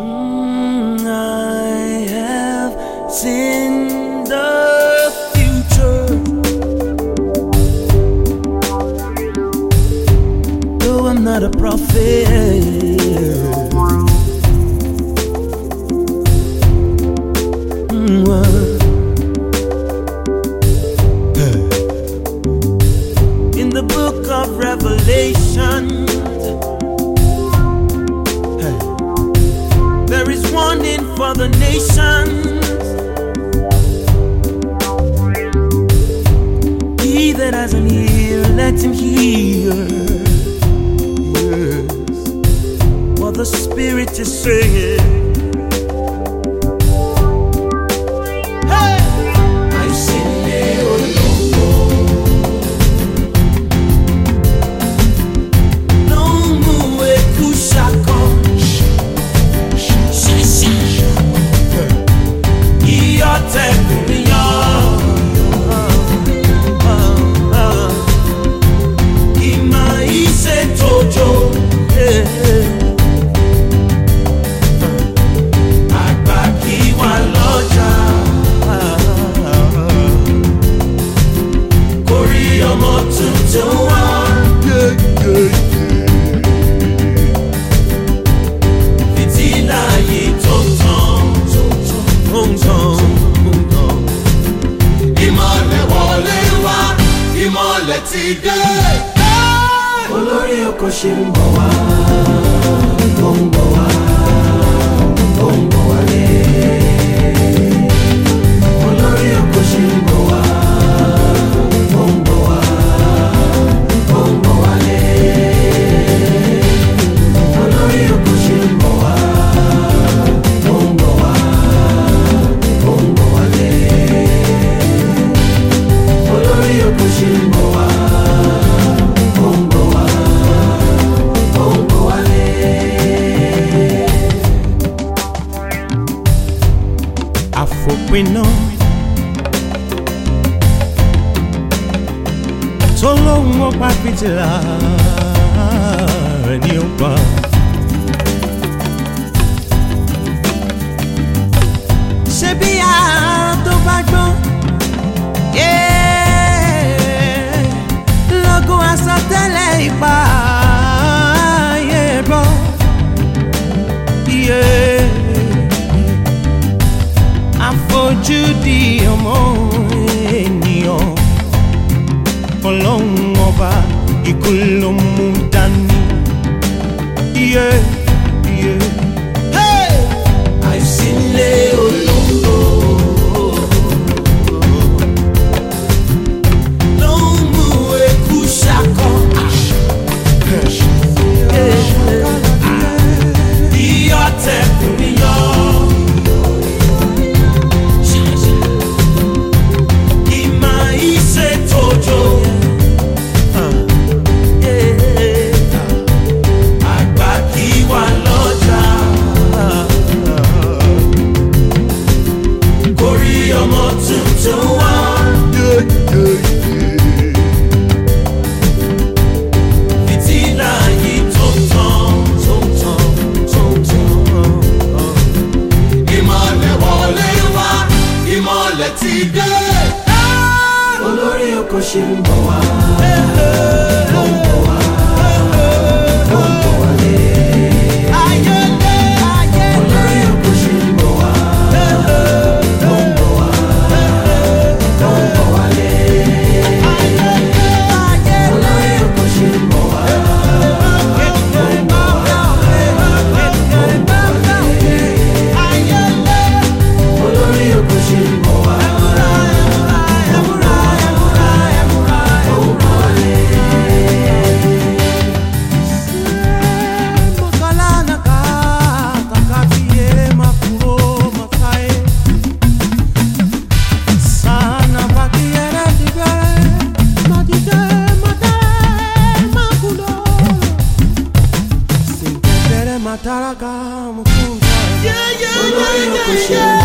I have seen the future, though I'm not a prophet. In the book of Revelation, there is warning for the nations. He that has an ear, let him hear. Yes, what the Spirit is saying. Olórí oko ṣe ń bọ̀ wá, ó ń bọ̀ wá, ó ń bọ̀ wálé. Olórí oko ṣe ń bọ̀ wá, ó ń bọ̀ wá, ó ń bọ̀ wálé. Olórí oko ṣe ń bọ̀ wá, ó ń bọ̀ wá, ó ń bọ̀ wálé. Olórí oko ṣe ń bọ̀ wá. Àfòpiná tó lóhùn ó pa fìtílà rẹ̀ ní ó pa. Ṣé bí ara tó bá gbọ́n lọ́gùn àsọtẹ́lẹ̀ ipa ayé bọ́. Àfojúdi ọmọ ènìyàn, Ọlọ́run ọba ikú ló mú dání. Àìsílé olóńgbò ló ń mú eku ṣakọ. Iyọ̀ tẹkùn níyọ̀. Olórí oko ṣe ń bọ̀ wá, ó ń bọ̀ wá, ó ń bọ̀ wálé. Olórí oko ṣe ń bọ̀ wá, ó ń bọ̀ wá, ó ń bọ̀ wálé. Olórí oko ṣe ń bọ̀ wá, ó ń bọ̀ wá, ó ń bọ̀ wálé. Olórí oko ṣe ń bọ̀ wá. Olórí oko ṣe ń bọ̀ wá.